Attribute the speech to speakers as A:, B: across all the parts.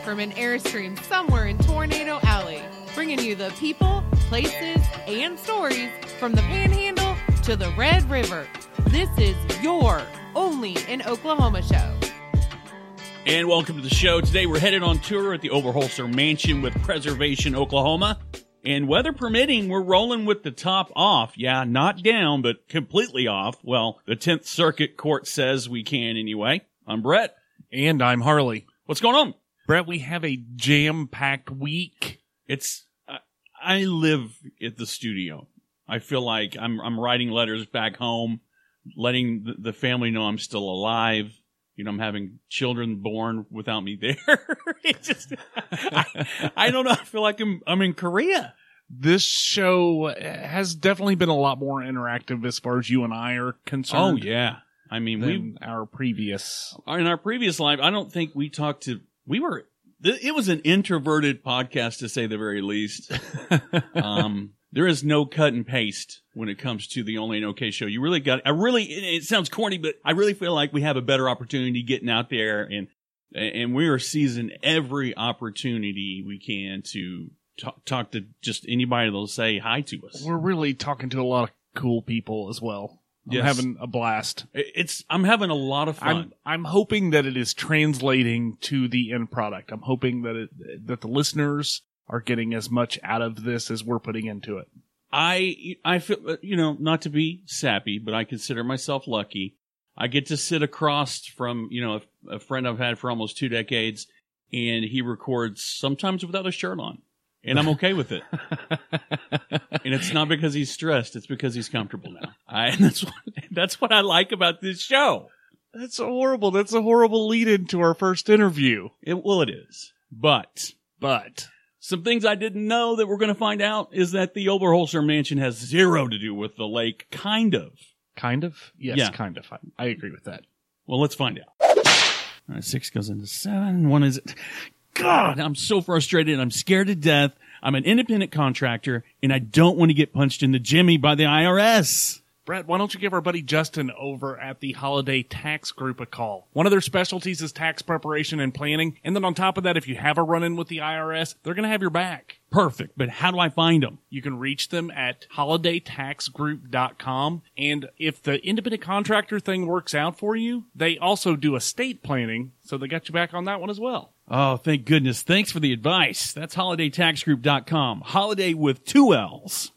A: from an Airstream somewhere in Tornado Alley, bringing you the people, places, and stories from the Panhandle to the Red River. This is your Only in Oklahoma show.
B: And welcome to the show. Today we're headed on tour at the Overholser Mansion with Preservation, Oklahoma. And weather permitting, we're rolling with the top off. Yeah, not down, but completely off. Well, the 10th Circuit Court says we can anyway. I'm Brett.
C: And I'm Harley.
B: What's going on?
C: Brett, we have a jam-packed week.
B: I live at the studio. I feel like I'm writing letters back home, letting the family know I'm still alive. You know, I'm having children born without me there. I don't know. I feel like I'm in Korea.
C: This show has definitely been a lot more interactive as far as you and I are concerned.
B: Oh, yeah. I mean,
C: in our previous
B: life, I don't think we talked to, it was an introverted podcast to say the very least. There is no cut and paste when it comes to the Only in OK show. It sounds corny, but I really feel like we have a better opportunity getting out there and we are seizing every opportunity we can to talk to just anybody that'll say hi to us.
C: We're really talking to a lot of cool people as well. I'm having a blast.
B: I'm having a lot of fun.
C: I'm hoping that it is translating to the end product. I'm hoping that the listeners are getting as much out of this as we're putting into it.
B: I feel, not to be sappy, but I consider myself lucky. I get to sit across from, a friend I've had for almost 2 decades, and he records sometimes without a shirt on. And I'm okay with it. And it's not because he's stressed. It's because he's comfortable now. And that's what I like about this show.
C: That's horrible. That's a horrible lead-in to our first interview.
B: It is. But some things I didn't know that we're going to find out is that the Overholser Mansion has zero to do with the lake. Kind of.
C: Kind of? Yes,
B: yeah.
C: Kind of. I agree with that.
B: Well, let's find out. All right, 6 goes into 7. 1 is... God, I'm so frustrated. I'm scared to death. I'm an independent contractor, and I don't want to get punched in the jimmy by the IRS.
C: Brett, why don't you give our buddy Justin over at the Holiday Tax Group a call? One of their specialties is tax preparation and planning. And then on top of that, if you have a run-in with the IRS, they're going to have your back.
B: Perfect. But how do I find them?
C: You can reach them at holidaytaxgroup.com. And if the independent contractor thing works out for you, they also do estate planning. So they got you back on that one as well.
B: Oh, thank goodness. Thanks for the advice. That's holidaytaxgroup.com. Holiday with 2 L's.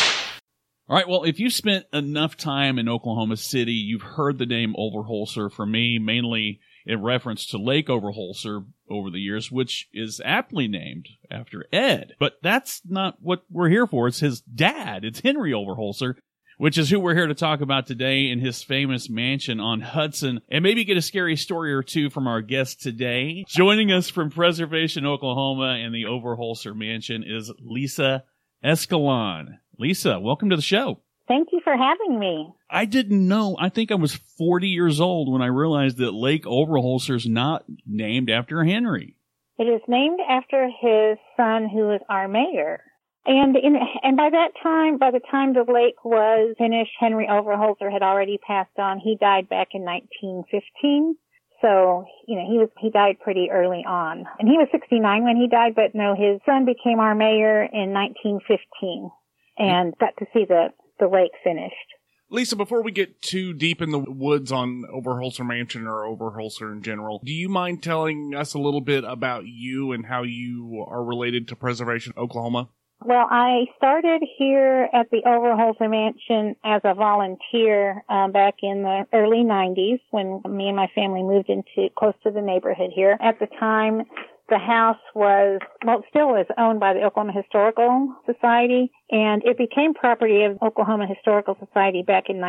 B: All right, well, if you spent enough time in Oklahoma City, you've heard the name Overholser from me, mainly in reference to Lake Overholser over the years, which is aptly named after Ed. But that's not what we're here for. It's his dad. It's Henry Overholser, which is who we're here to talk about today in his famous mansion on Hudson, and maybe get a scary story or two from our guest today. Joining us from Preservation, Oklahoma, and the Overholser Mansion is Lisa Escalon. Lisa, welcome to the show.
D: Thank you for having me.
B: I didn't know. I think I was 40 years old when I realized that Lake Overholser is not named after Henry.
D: It is named after his son, who is our mayor. And by the time the lake was finished, Henry Overholser had already passed on. He died back in 1915. So, he died pretty early on. And he was 69 when he died, but no, his son became our mayor in 1915 and got to see the lake finished.
C: Lisa, before we get too deep in the woods on Overholser Mansion or Overholser in general, do you mind telling us a little bit about you and how you are related to Preservation, Oklahoma?
D: Well, I started here at the Overholser Mansion as a volunteer back in the early 90s when me and my family moved close to the neighborhood here. At the time, the house still was owned by the Oklahoma Historical Society, and it became property of Oklahoma Historical Society back in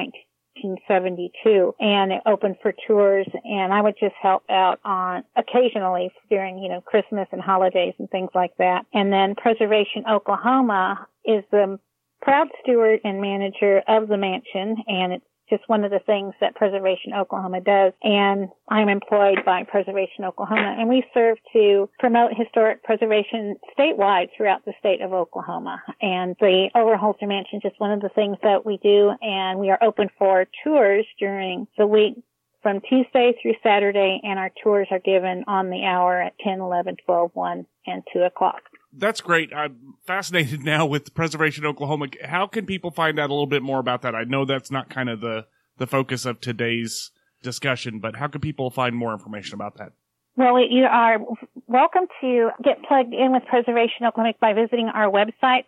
D: 1972, and it opened for tours, and I would just help out occasionally during, Christmas and holidays and things like that. And then Preservation Oklahoma is the proud steward and manager of the mansion, and it's just one of the things that Preservation Oklahoma does. And I'm employed by Preservation Oklahoma, and we serve to promote historic preservation statewide throughout the state of Oklahoma. And the Overholser Mansion is just one of the things that we do, and we are open for tours during the week from Tuesday through Saturday, and our tours are given on the hour at 10, 11, 12, 1, and 2 o'clock.
C: That's great. I'm fascinated now with Preservation Oklahoma. How can people find out a little bit more about that? I know that's not kind of the focus of today's discussion, but how can people find more information about that?
D: Well, you are welcome to get plugged in with Preservation Oklahoma by visiting our website,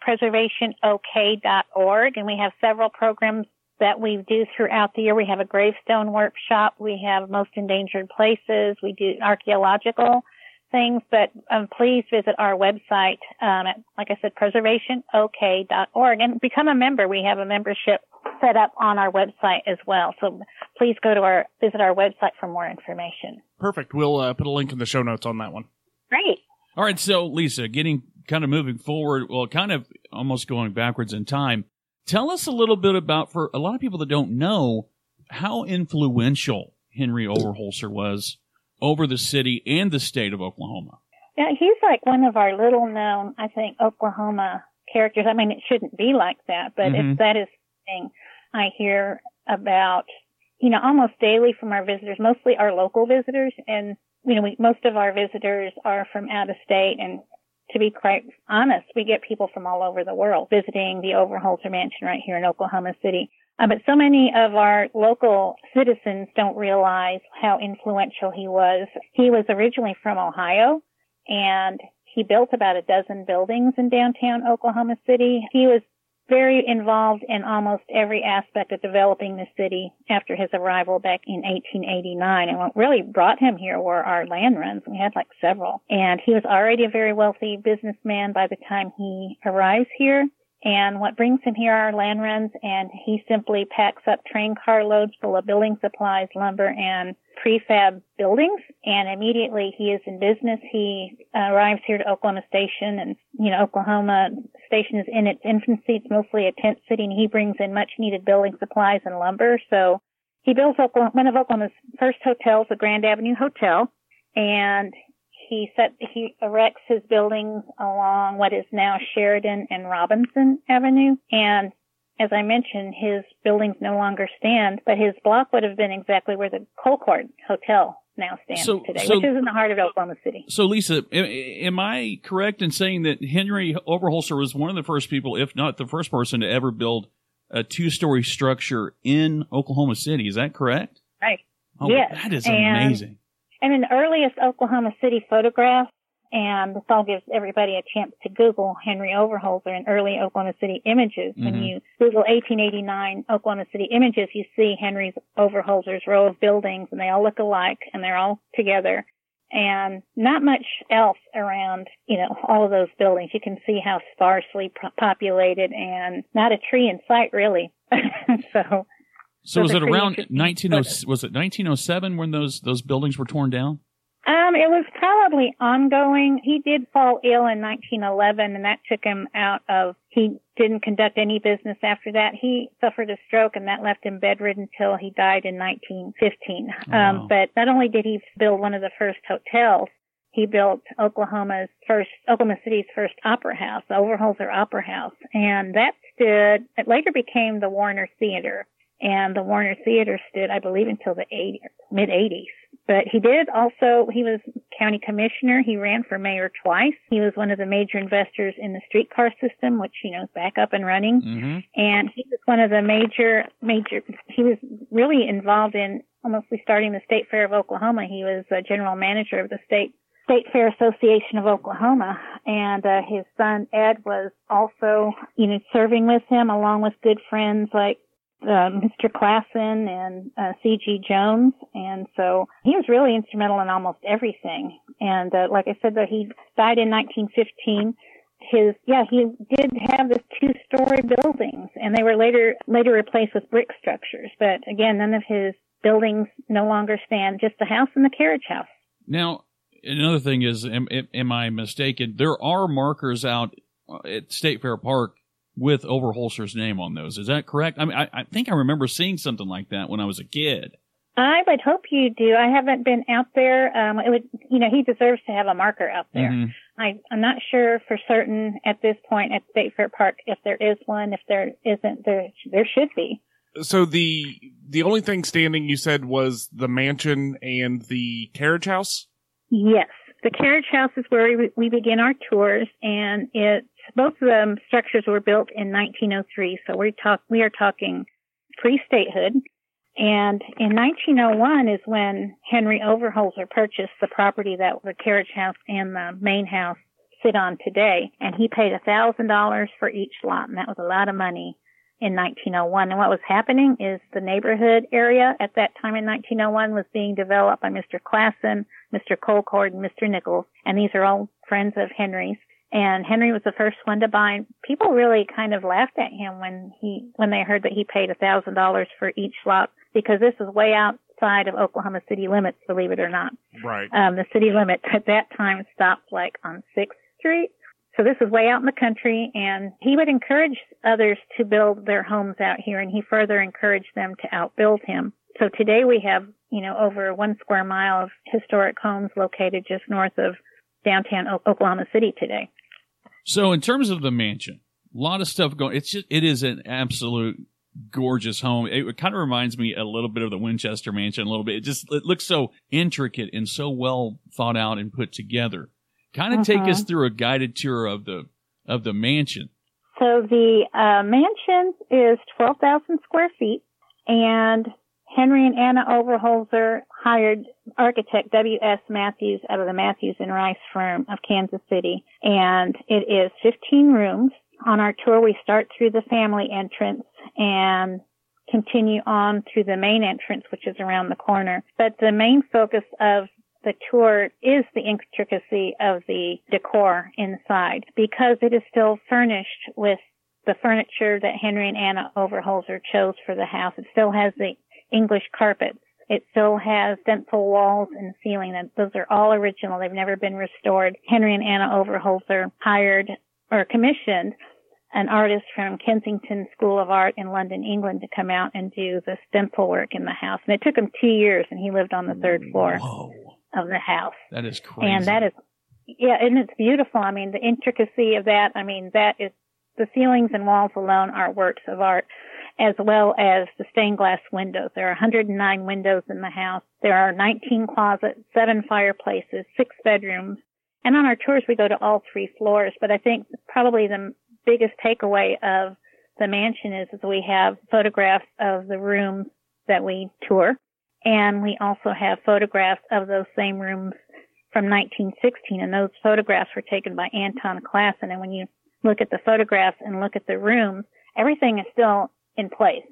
D: preservationok.org, and we have several programs that we do throughout the year. We have a gravestone workshop. We have most endangered places. We do archaeological things, but please visit our website at, like I said, preservationok.org, and become a member. We have a membership set up on our website as well. So please visit our website for more information.
C: Perfect. We'll put a link in the show notes on that one.
D: Great.
B: All right, so Lisa, getting kind of moving forward, well, kind of almost going backwards in time, tell us a little bit about, for a lot of people that don't know, how influential Henry Overholser was over the city and the state of Oklahoma.
D: Yeah, he's like one of our little known, I think, Oklahoma characters. I mean, it shouldn't be like that, but that is something I hear about, almost daily from our visitors, mostly our local visitors. And, most of our visitors are from out of state. And to be quite honest, we get people from all over the world visiting the Overholser Mansion right here in Oklahoma City. But so many of our local citizens don't realize how influential he was. He was originally from Ohio, and he built about a dozen buildings in downtown Oklahoma City. He was very involved in almost every aspect of developing the city after his arrival back in 1889. And what really brought him here were our land runs. We had like several. And he was already a very wealthy businessman by the time he arrives here. And what brings him here are land runs, and he simply packs up train car loads full of building supplies, lumber, and prefab buildings, and immediately he is in business. He arrives here to Oklahoma Station, and, Oklahoma Station is in its infancy. It's mostly a tent city, and he brings in much-needed building supplies and lumber. So he builds one of Oklahoma's first hotels, the Grand Avenue Hotel, and he erects his buildings along what is now Sheridan and Robinson Avenue. And as I mentioned, his buildings no longer stand, but his block would have been exactly where the Colcord Hotel now stands today, which is in the heart of Oklahoma City.
B: So, Lisa, am I correct in saying that Henry Overholser was one of the first people, if not the first person, to ever build a two-story structure in Oklahoma City? Is that correct?
D: Right.
B: Oh,
D: yes.
B: That is amazing.
D: And in the earliest Oklahoma City photographs, and this all gives everybody a chance to Google Henry Overholser and early Oklahoma City images. When you Google 1889 Oklahoma City images, you see Henry Overholser's row of buildings, and they all look alike, and they're all together. And not much else around, all of those buildings. You can see how sparsely populated, and not a tree in sight, really.
B: So was it around 1907 when those buildings were torn down?
D: It was probably ongoing. He did fall ill in 1911, and that took him out of, he didn't conduct any business after that. He suffered a stroke, and that left him bedridden until he died in 1915.
B: Wow.
D: But not only did he build one of the first hotels, he built Oklahoma City's first opera house, the Overholser Opera House. And it later became the Warner Theater. And the Warner Theater stood, I believe, until the mid-'80s. But he was county commissioner. He ran for mayor twice. He was one of the major investors in the streetcar system, which, is back up and running. Mm-hmm. And he was one of the he was really involved in almost starting the State Fair of Oklahoma. He was a general manager of the State Fair Association of Oklahoma. And his son, Ed, was also, serving with him along with good friends like Mr. Klassen and C.G. Jones. And so he was really instrumental in almost everything. And like I said, he died in 1915. He did have this two-story buildings, and they were later replaced with brick structures. But again, none of his buildings no longer stand, just the house and the carriage house.
B: Now, another thing is, am I mistaken? There are markers out at State Fair Park with Overholser's name on those. Is that correct? I mean, I think I remember seeing something like that when I was a kid.
D: I would hope you do. I haven't been out there. He deserves to have a marker out there. Mm-hmm. I'm not sure for certain at this point at State Fair Park if there is one. If there isn't, there should be.
C: So the only thing standing, you said, was the mansion and the carriage house?
D: Yes. The carriage house is where we begin our tours, and both of the structures were built in 1903, so we are talking pre-statehood. And in 1901 is when Henry Overholser purchased the property that the carriage house and the main house sit on today, and he paid $1,000 for each lot, and that was a lot of money in 1901. And what was happening is the neighborhood area at that time in 1901 was being developed by Mr. Klassen, Mr. Colcord, and Mr. Nichols, and these are all friends of Henry's. And Henry was the first one to buy. People really kind of laughed at him when they heard that he paid $1,000 for each lot, because this is way outside of Oklahoma city limits, believe it or not.
C: Right.
D: The city limit at that time stopped like on 6th Street. So this is way out in the country, and he would encourage others to build their homes out here, and he further encouraged them to outbuild him. So today we have, over 1 square mile of historic homes located just north of downtown Oklahoma City today.
B: So in terms of the mansion, a lot of stuff going. It is an absolute gorgeous home. It kind of reminds me a little bit of the Winchester Mansion, a little bit. It looks so intricate and so well thought out and put together. Kind of take us through a guided tour of the mansion. So
D: the mansion is 12,000 square feet, and Henry and Anna Overholser hired architect W.S. Matthews out of the Matthews and Rice firm of Kansas City, and it is 15 rooms. On our tour, we start through the family entrance and continue on through the main entrance, which is around the corner. But the main focus of the tour is the intricacy of the decor inside, because it is still furnished with the furniture that Henry and Anna Overholser chose for the house. It still has the English carpets. It still has stencil walls and ceiling. And those are all original. They've never been restored. Henry and Anna Overholser hired or commissioned an artist from Kensington School of Art in London, England, to come out and do the stencil work in the house. And it took him 2 years, and he lived on the 3rd floor.
B: Whoa.
D: Of the house.
B: That is crazy.
D: And that is, and it's beautiful. I mean, the intricacy of that, that is, the ceilings and walls alone are works of art, as well as the stained glass windows. There are 109 windows in the house. There are 19 closets, 7 fireplaces, 6 bedrooms. And on our tours, we go to all 3 floors. But I think probably the biggest takeaway of the mansion is we have photographs of the rooms that we tour. And we also have photographs of those same rooms from 1916. And those photographs were taken by Anton Klassen. And when you look at the photographs and look at the rooms, everything is still in place.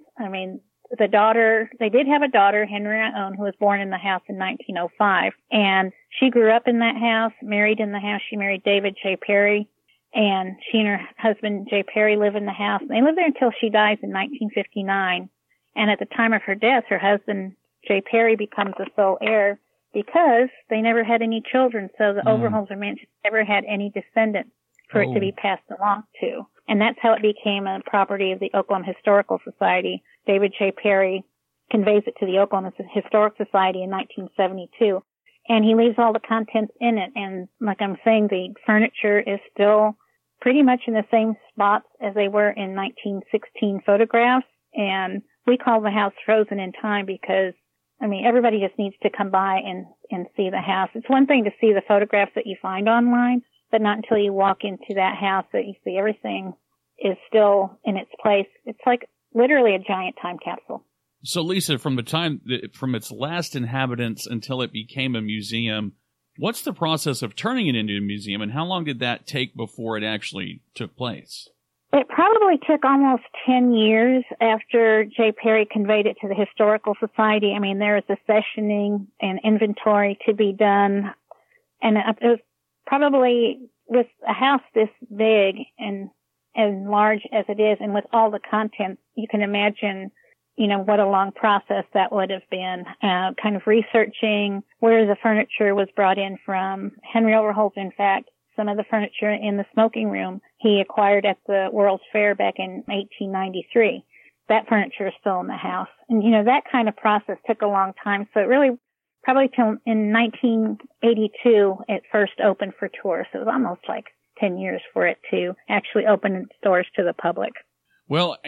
D: They did have a daughter, Henrietta Owen, who was born in the house in 1905. And she grew up in that house, married in the house. She married David J. Perry. And she and her husband, J. Perry, live in the house. And they lived there until she dies in 1959. And at the time of her death, her husband, J. Perry, becomes the sole heir because they never had any children. So the Overholser Mansion never had any descendants for it to be passed along to. And that's how it became a property of the Oklahoma Historical Society. David J. Perry conveys it to the Oklahoma Historic Society in 1972. And he leaves all the contents in it. And like I'm saying, the furniture is still pretty much in the same spots as they were in 1916 photographs. And we call the house frozen in time because everybody just needs to come by and see the house. It's one thing to see the photographs that you find online, but not until you walk into that house that you see everything is still in its place. It's like literally a giant time capsule.
B: So, Lisa, from its last inhabitants until it became a museum, what's the process of turning it into a museum, and how long did that take before it actually took place?
D: It probably took almost 10 years after J. Perry conveyed it to the Historical Society. There was a sessioning and inventory to be done. And it was probably with a house this big and as large as it is, and with all the contents, you can imagine, what a long process that would have been, kind of researching where the furniture was brought in from. Henry Overholser, in fact, some of the furniture in the smoking room he acquired at the World's Fair back in 1893. That furniture is still in the house. And, that kind of process took a long time. So it really, probably till in 1982, it first opened for tourists. It was almost like 10 years for it to actually open its doors to the public.
B: Well,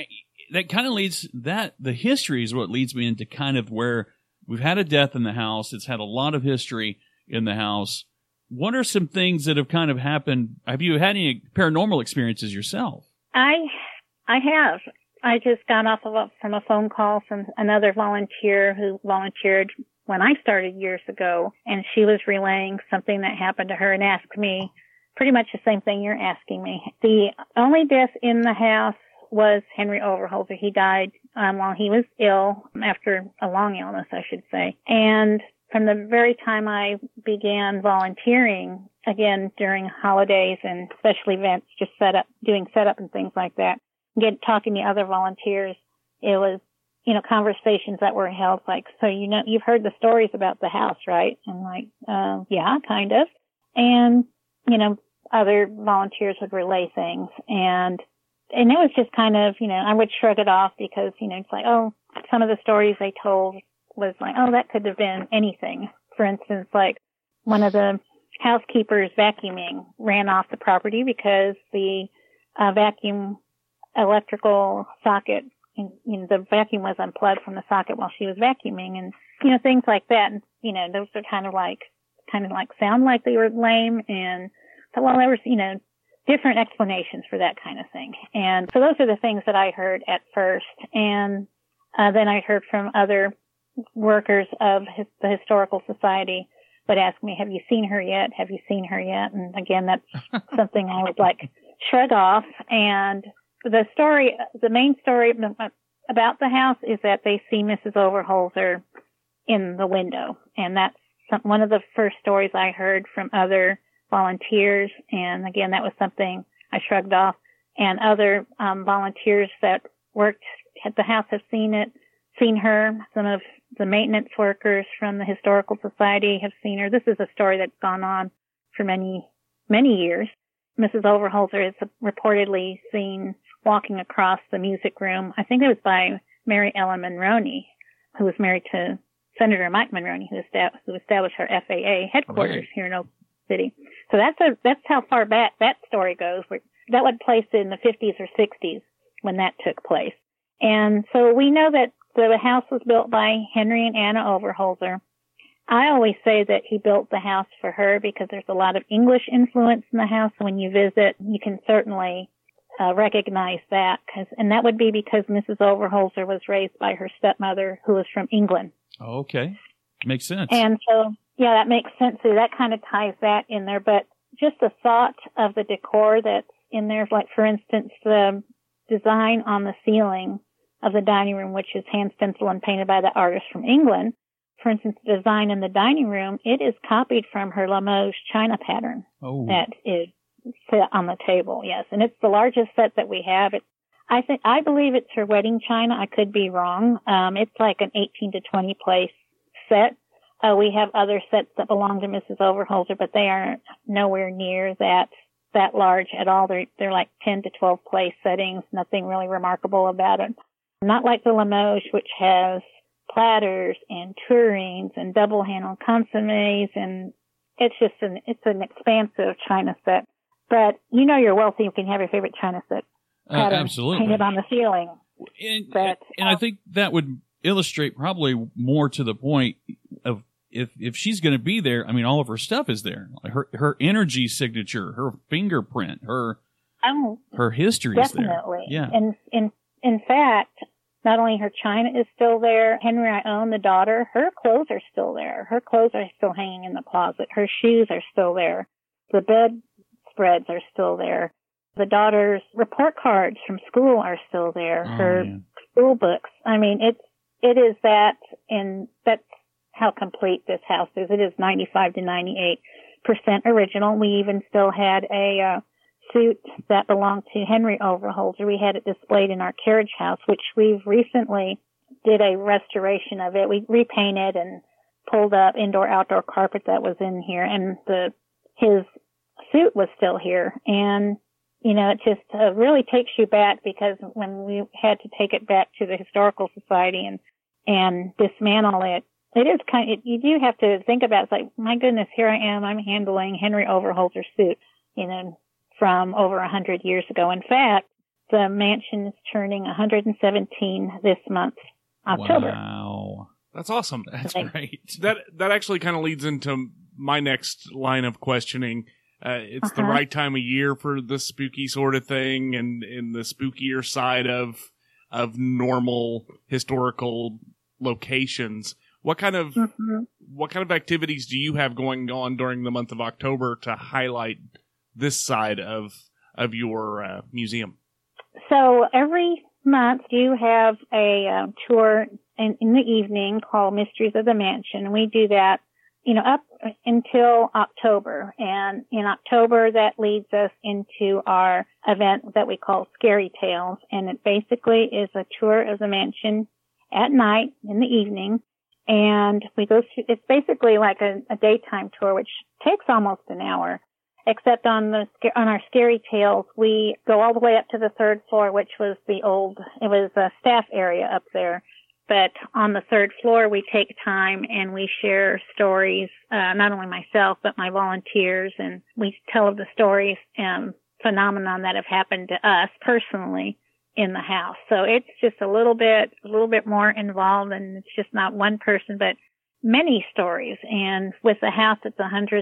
B: that kind of the history is what leads me into kind of where we've had a death in the house. It's had a lot of history in the house. What are some things that have kind of happened? Have you had any paranormal experiences yourself?
D: I have. I just got off from a phone call from another volunteer who volunteered when I started years ago, and she was relaying something that happened to her and asked me pretty much the same thing you're asking me. The only death in the house was Henry Overholser. He died while he was ill, after a long illness, I should say. And from the very time I began volunteering, again, during holidays and special events, just doing setup and things like that, talking to other volunteers, it was, conversations that were held like, so, you've heard the stories about the house, right? And like, yeah, kind of. And, other volunteers would relay things. And it was just kind of, I would shrug it off because, it's like, oh, some of the stories they told was like, oh, that could have been anything. For instance, like one of the housekeepers vacuuming ran off the property because the vacuum electrical socket, the vacuum was unplugged from the socket while she was vacuuming, and things like that. And those are kind of like sound like they were lame, and so, well, there was different explanations for that kind of thing. And so those are the things that I heard at first, and then I heard from other workers of the Historical Society would ask me, have you seen her yet? Have you seen her yet? And again, that's something I would shrug off. And the main story about the house is that they see Mrs. Overholser in the window. And that's one of the first stories I heard from other volunteers. And again, that was something I shrugged off. And other volunteers that worked at the house have seen her. Some of the maintenance workers from the Historical Society have seen her. This is a story that's gone on for many, many years. Mrs. Overholser is reportedly seen walking across the music room. I think it was by Mary Ellen Monroney, who was married to Senator Mike Monroney, who established our FAA headquarters here in Oak City. So that's how far back that story goes. That would place it in the 50s or 60s when that took place. And so we know that the house was built by Henry and Anna Overholser. I always say that he built the house for her because there's a lot of English influence in the house. When you visit, you can certainly recognize that. And that would be because Mrs. Overholser was raised by her stepmother, who was from England.
B: Oh, okay. Makes sense.
D: And so, yeah, that makes sense. So that kind of ties that in there. But just the thought of the decor that's in there, like, for instance, the design on the ceiling of the dining room, which is hand stenciled and painted by the artist from England. For instance, the design in the dining room, it is copied from her Limoges china pattern that is set on the table. Yes, and it's the largest set that we have. I believe it's her wedding china. I could be wrong. It's like an 18 to 20 place set. We have other sets that belong to Mrs. Overholser, but they are nowhere near that large at all. They're like 10 to 12 place settings. Nothing really remarkable about it. Not like the Limoges, which has platters and tureens and double handled consommes, and it's an expansive china set. But you're wealthy, you can have your favorite china set
B: absolutely
D: painted on the ceiling.
B: And I think that would illustrate probably more to the point of if she's going to be there. I mean, all of her stuff is there. Her energy signature, her fingerprint, her history is there.
D: Definitely.
B: Yeah.
D: And in fact, not only her china is still there, Henry Ione, the daughter, her clothes are still there. Her clothes are still hanging in the closet. Her shoes are still there. The bed spreads are still there. The daughter's report cards from school are still there. Her school books. I mean, it is that, and that's how complete this house is. It is 95 to 98% original. We even still had a suit that belonged to Henry Overholser. We had it displayed in our carriage house, which we've recently did a restoration of it. We repainted and pulled up indoor-outdoor carpet that was in here, and his suit was still here. And, it just really takes you back, because when we had to take it back to the Historical Society and dismantle it, it is you do have to think about it. It's like, my goodness, here I am, I'm handling Henry Overholser's suit, from over 100 years ago. In fact, the mansion is turning 117 this month, October.
B: Wow.
C: That's awesome.
B: That's
D: Thanks.
B: great.
C: That actually kind of leads into my next line of questioning. It's the
D: Uh-huh.
C: right time of year for the spooky sort of thing, and in the spookier side of normal historical locations. What kind of activities do you have going on during the month of October to highlight this side of your museum?
D: So every month you have a tour in the evening called Mysteries of the Mansion. We do that, up until October. And in October, that leads us into our event that we call Scary Tales. And it basically is a tour of the mansion at night in the evening. And we go through, it's basically like a daytime tour, which takes almost an hour. Except on our Scary Tales, we go all the way up to the third floor, which was it was a staff area up there. But on the third floor, we take time and we share stories, not only myself, but my volunteers, and we tell of the stories and phenomenon that have happened to us personally in the house. So it's just a little bit more involved, and it's just not one person, but many stories. And with the house that's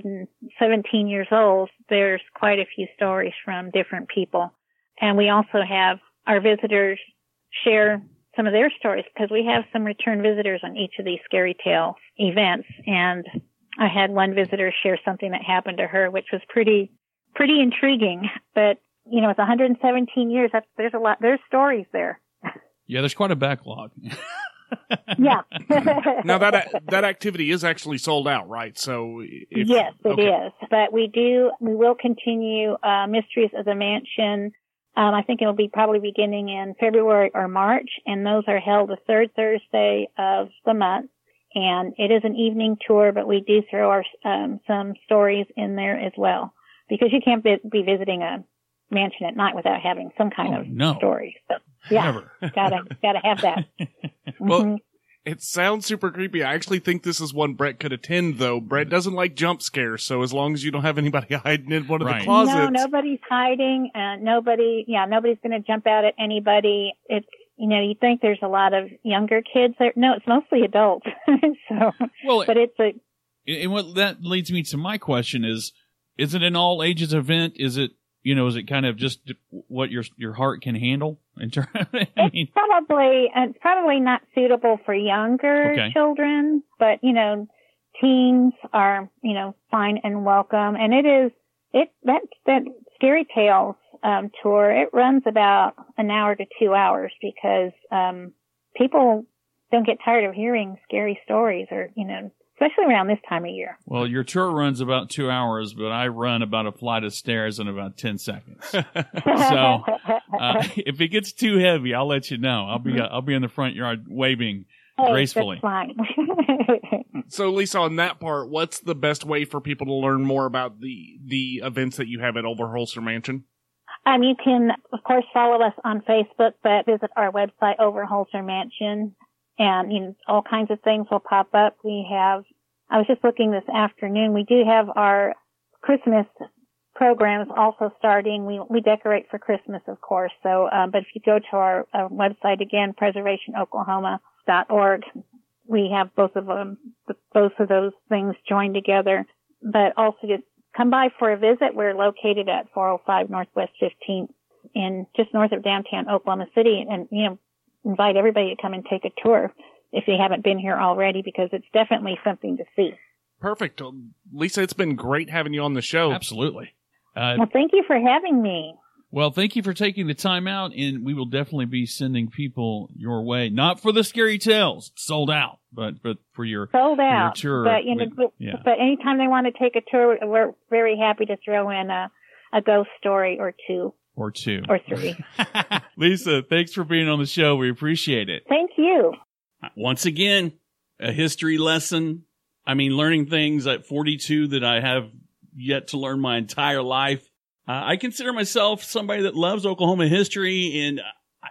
D: 117 years old, there's quite a few stories from different people. And we also have our visitors share some of their stories, because we have some return visitors on each of these Scary Tale events. And I had one visitor share something that happened to her, which was pretty intriguing. But, it's 117 years. There's stories there.
B: Yeah, there's quite a backlog.
D: Yeah.
C: Now that activity is actually sold out, right? So
D: yes, it is. But we will continue Mysteries of the Mansion. I think it'll be probably beginning in February or March, and those are held the third Thursday of the month. And it is an evening tour, but we do throw some stories in there as well, because you can't be visiting a mansion at night without having some kind of story. So yeah, gotta have that.
C: Well, it sounds super creepy. I actually think this is one Brett could attend, though. Brett doesn't like jump scares, so as long as you don't have anybody hiding in one of the closets.
D: No, nobody's hiding. Nobody's going to jump out at anybody. It's, you think there's a lot of younger kids there. No, it's mostly adults. But
B: and what that leads me to my question is it an all ages event? Is it kind of just what your heart can handle? It's probably not suitable for younger children, but teens are fine and welcome. And that Scary Tales tour, it runs about an hour to 2 hours, because people don't get tired of hearing scary stories, or especially around this time of year. Well, your tour runs about 2 hours, but I run about a flight of stairs in about 10 seconds. So if it gets too heavy, I'll let you know. I'll be in the front yard waving gracefully.
D: That's fine.
C: So, Lisa, on that part, what's the best way for people to learn more about the events that you have at Overholser Mansion?
D: You can, of course, follow us on Facebook, but visit our website, Overholser Mansion. And, all kinds of things will pop up. I was just looking this afternoon, we do have our Christmas programs also starting. We decorate for Christmas, of course. So, but if you go to our website again, preservationoklahoma.org, we have both of those things joined together. But also just come by for a visit. We're located at 405 Northwest 15th just north of downtown Oklahoma City. And, invite everybody to come and take a tour if they haven't been here already, because it's definitely something to see.
C: Perfect. Lisa, it's been great having you on the show.
B: Absolutely.
D: Well, thank you for having me.
B: Well, thank you for taking the time out, and we will definitely be sending people your way. Not for the Scary Tales, sold out, but for your tour.
D: But but anytime they want to take a tour, we're very happy to throw in a ghost story or two.
B: Or 2.
D: Or 3.
B: Lisa, thanks for being on the show. We appreciate it.
D: Thank you.
B: Once again, a history lesson. Learning things at 42 that I have yet to learn my entire life. I consider myself somebody that loves Oklahoma history, and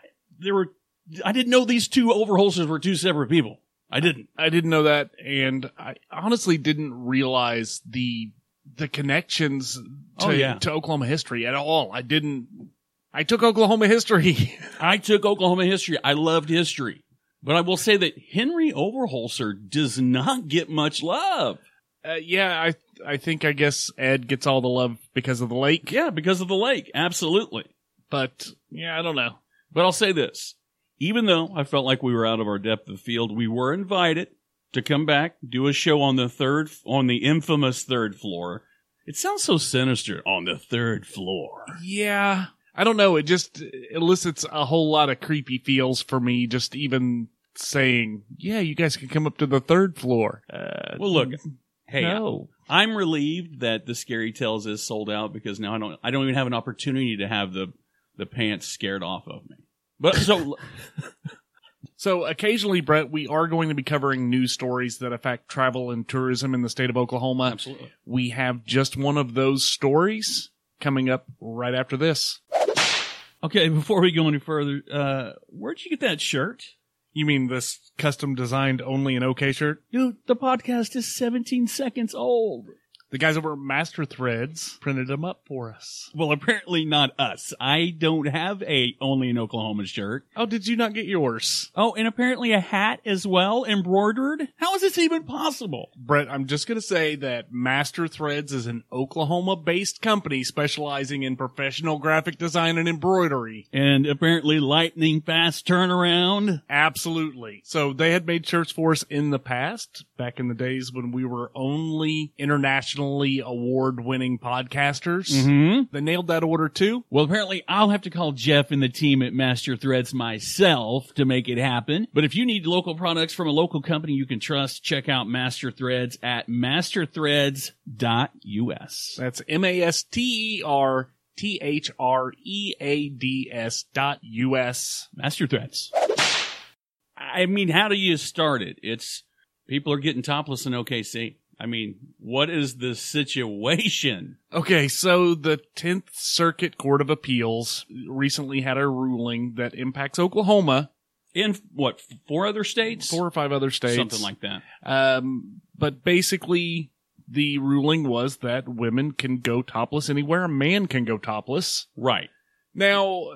B: I didn't know these two Overholsers were two separate people. I didn't
C: know that, and I honestly didn't realize the connections to Oklahoma history at all. I didn't I took Oklahoma history.
B: I took Oklahoma history. I loved history. But I will say that Henry Overholser does not get much love.
C: Yeah, I guess Ed gets all the love because of the lake.
B: Yeah, because of the lake. Absolutely.
C: But, yeah, I don't know.
B: But I'll say this. Even though I felt like we were out of our depth of field, we were invited to come back, do a show on the infamous third floor. It sounds so sinister, on the third floor.
C: Yeah. I don't know. It just elicits a whole lot of creepy feels for me, just even saying, yeah, you guys can come up to the third floor.
B: Well, look, hey,
C: no.
B: I'm relieved that the Scary Tales is sold out because now I don't even have an opportunity to have the pants scared off of me. But
C: So occasionally, Brett, we are going to be covering news stories that affect travel and tourism in the state of Oklahoma.
B: Absolutely.
C: We have just one of those stories coming up right after this.
B: Okay, before we go any further, where'd you get that shirt?
C: You mean this custom designed only an OK shirt?
B: Dude, the podcast is 17 seconds old.
C: The guys over at Master Threads printed them up for us.
B: Well, apparently not us. I don't have a Only in Oklahoma shirt.
C: Oh, did you not get yours?
B: Oh, and apparently a hat as well, embroidered? How is this even possible?
C: Brett, I'm just going to say that Master Threads is an Oklahoma-based company specializing in professional graphic design and embroidery.
B: And apparently lightning fast turnaround.
C: Absolutely. So they had made shirts for us in the past, back in the days when we were only internationally award-winning podcasters.
B: Mm-hmm.
C: They nailed that order too.
B: Well, apparently I'll have to call Jeff and the team at Master Threads myself to make it happen. But if you need local products from a local company you can trust, check out Master Threads at masterthreads.us.
C: That's masterthreads.us.
B: Master Threads. I mean, how do you start it? It's people are getting topless in OKC. I mean, what is the situation?
C: Okay, so the 10th Circuit Court of Appeals recently had a ruling that impacts Oklahoma.
B: In, what, 4 other states?
C: 4 or 5 other states.
B: Something like that.
C: But basically, the ruling was that women can go topless anywhere a man can go topless.
B: Right.
C: Now,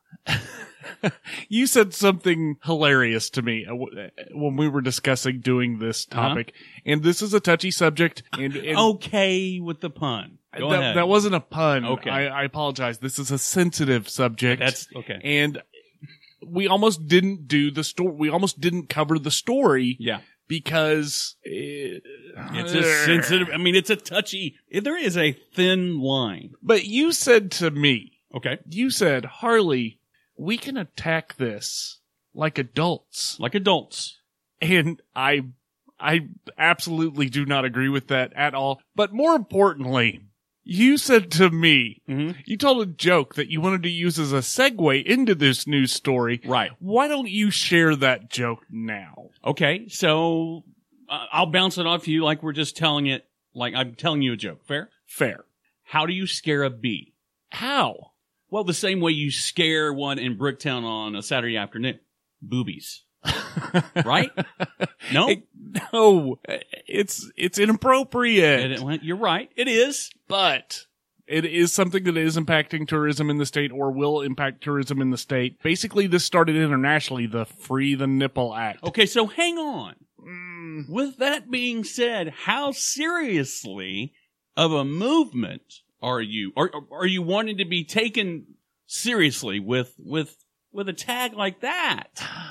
C: you said something hilarious to me when we were discussing doing this topic, and this is a touchy subject. And
B: okay with the pun. Go ahead.
C: That wasn't a pun.
B: Okay.
C: I apologize. This is a sensitive subject.
B: That's okay.
C: And we almost didn't do the story. We almost didn't cover the story.
B: Yeah.
C: Because
B: it's a sensitive. I mean, it's a touchy. There is a thin line.
C: But you said to me,
B: okay,
C: you said, Harley, we can attack this like adults.
B: Like adults.
C: And I absolutely do not agree with that at all. But more importantly, you said to me, you told a joke that you wanted to use as a segue into this news story.
B: Right.
C: Why don't you share that joke now?
B: Okay, so I'll bounce it off you like we're just telling it, like I'm telling you a joke. Fair?
C: Fair.
B: How do you scare a bee?
C: How?
B: Well, the same way you scare one in Bricktown on a Saturday afternoon. Boobies. Right? No?
C: No. It's inappropriate.
B: You're right. It is.
C: But it is something that is impacting tourism in the state or will impact tourism in the state. Basically, this started internationally, the Free the Nipple Act.
B: Okay, so hang on. With that being said, how seriously of a movement are you? Are you wanting to be taken seriously with a tag like that?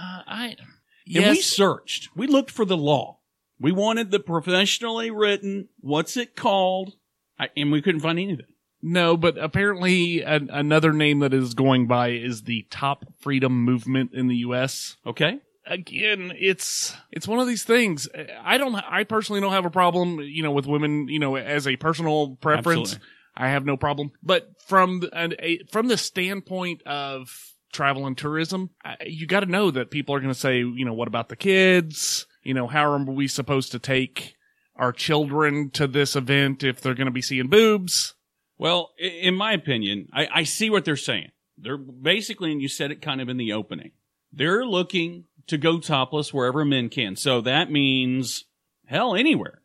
C: Yes.
B: And we searched. We looked for the law. We wanted the professionally written, what's it called? And we couldn't find anything.
C: No, but apparently another name that is going by is the Top Freedom Movement in the U.S.
B: Okay.
C: Again, it's one of these things. I personally don't have a problem, with women, as a personal preference.
B: Absolutely.
C: I have no problem. But from the standpoint of travel and tourism, you got to know that people are going to say, what about the kids? How are we supposed to take our children to this event if they're going to be seeing boobs?
B: Well, in my opinion, I see what they're saying. They're basically, and you said it kind of in the opening, they're looking to go topless wherever men can. So that means, hell, anywhere.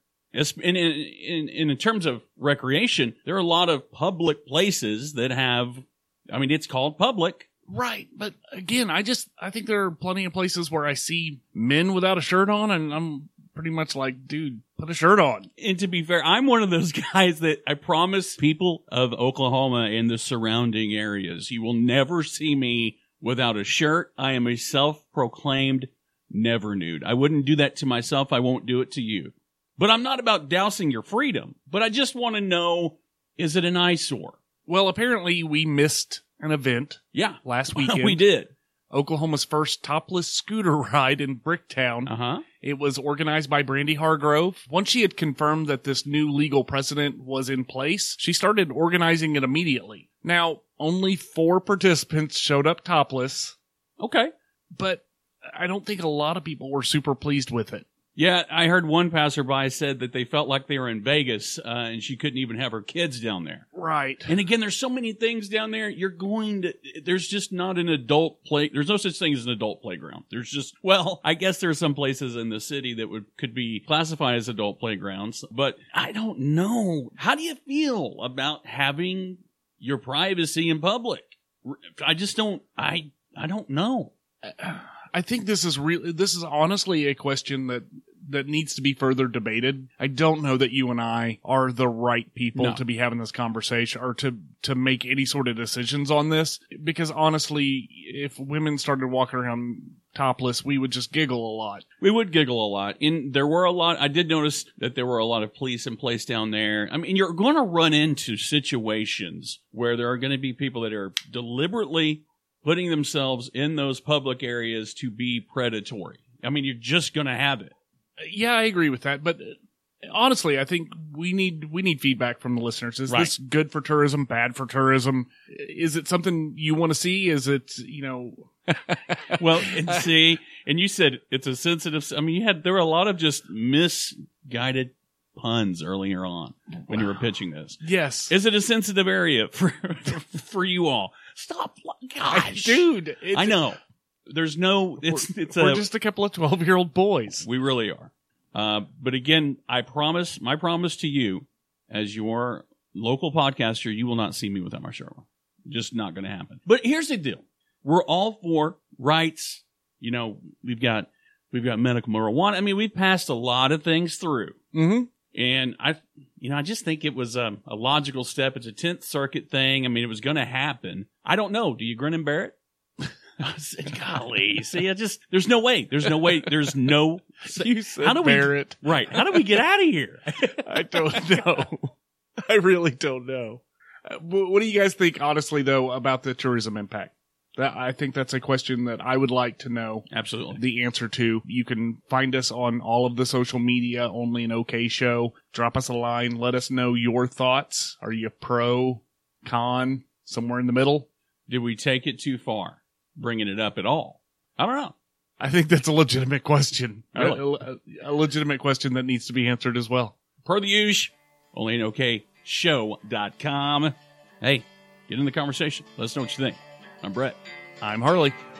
B: In terms of recreation, there are a lot of public places that have I mean, it's called public.
C: Right. But again, I think there are plenty of places where I see men without a shirt on, and I'm pretty much like, dude, put a shirt on.
B: And to be fair, I'm one of those guys that I promise people of Oklahoma and the surrounding areas, you will never see me without a shirt. I am a self-proclaimed never nude. I wouldn't do that to myself. I won't do it to you. But I'm not about dousing your freedom. But I just want to know, is it an eyesore?
C: Well, apparently we missed an event.
B: Yeah.
C: Last weekend.
B: We did.
C: Oklahoma's first topless scooter ride in Bricktown.
B: Uh-huh.
C: It was organized by Brandy Hargrove. Once she had confirmed that this new legal precedent was in place, she started organizing it immediately. Now, only 4 participants showed up topless,
B: Okay.
C: but I don't think a lot of people were super pleased with it.
B: Yeah, I heard one passerby said that they felt like they were in Vegas, and she couldn't even have her kids down there.
C: Right.
B: And again, there's so many things down there. There's just not an adult there's no such thing as an adult playground. There's just, well, I guess there are some places in the city that could be classified as adult playgrounds, but I don't know. How do you feel about having your privacy in public? I just don't, I don't know.
C: I think this is honestly a question that needs to be further debated. I don't know that you and I are the right people to be having this conversation or to make any sort of decisions on this. Because honestly, if women started walking around topless, we would just giggle a lot.
B: We would giggle a lot. I did notice that there were a lot of police in place down there. I mean, you're going to run into situations where there are going to be people that are deliberately putting themselves in those public areas to be predatory. I mean, you're just going to have it.
C: Yeah, I agree with that. But honestly, I think we need feedback from the listeners. Is this good for tourism, bad for tourism? Is it something you want to see? Is it,
B: Well, and you said it's a sensitive, I mean, there were a lot of just misguided puns earlier on when you were pitching this.
C: Yes.
B: Is it a sensitive area for you all? Stop. Gosh.
C: Dude.
B: I know. There's no,
C: we're just a couple of 12-year-old boys.
B: We really are. But again, my promise to you as your local podcaster, you will not see me without my shirt on. Just not going to happen. But here's the deal. We're all for rights. We've got medical marijuana. I mean, we've passed a lot of things through.
C: Mm-hmm.
B: And I just think it was a logical step. It's a 10th Circuit thing. I mean, it was going to happen. I don't know. Do you grin and bear it? Golly. See, there's no way. There's no.
C: You said bear it.
B: Right. How do we get out of here?
C: I don't know. I really don't know. What do you guys think, honestly, though, about the tourism impact? I think that's a question that I would like to know.
B: Absolutely.
C: The answer to. You can find us on all of the social media, Only an OK Show. Drop us a line. Let us know your thoughts. Are you pro, con, somewhere in the middle?
B: Did we take it too far, bringing it up at all? I don't know.
C: I think that's a legitimate question.
B: Really?
C: A legitimate question that needs to be answered as well.
B: Per the usual, onlyanokShow.com. Hey, get in the conversation. Let us know what you think. I'm Brett.
C: I'm Harley.